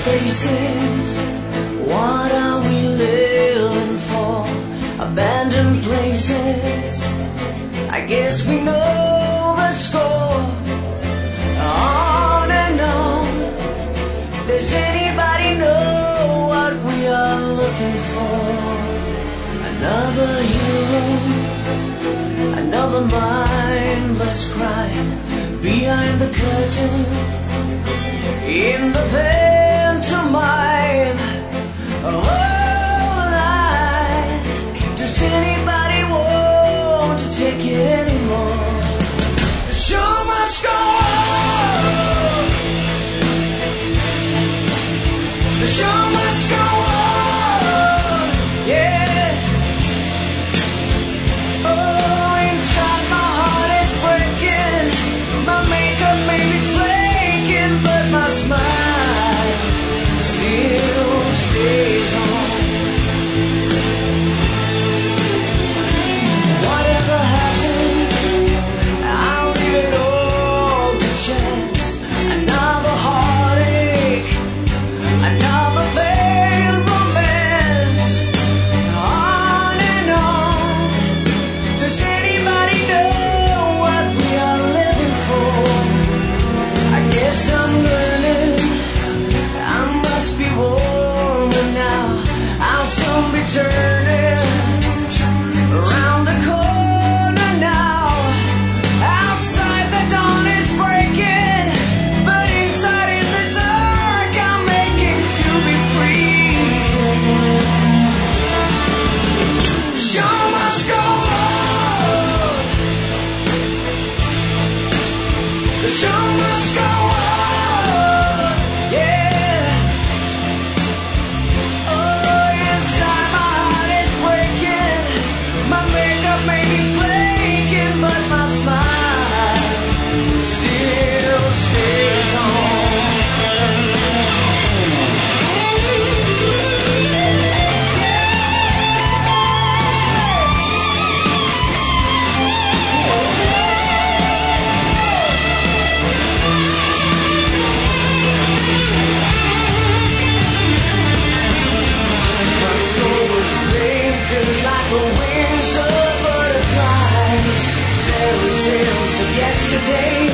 spaces. What are we living for? Abandoned places. I guess we know the score. On and on. Does anybody know what we are looking for? Another hero, another mindless crime behind the curtain, in the pantomime. Oh, lie. Does anybody want to take it anymore? The show must go on. The show must go on. Yeah. Oh, inside my heart is breaking. My makeup may be flaking, but my smile still stays on. Whatever happens, I'll leave it all to chance. Another heartache, another failed romance. On and on. Does anybody know what we are living for? I guess I'm learning. I must be warmer now. I'll soon be turning around the corner now. Outside the dawn is breaking, but inside in the dark I'm making to be free. Show must go on. The show must go on. Yeah. Oh, inside my heart is breaking. My makeup may be flaking, but my smile still stays on. My soul was painted like the wings of butterflies, fairy tales of yesterday.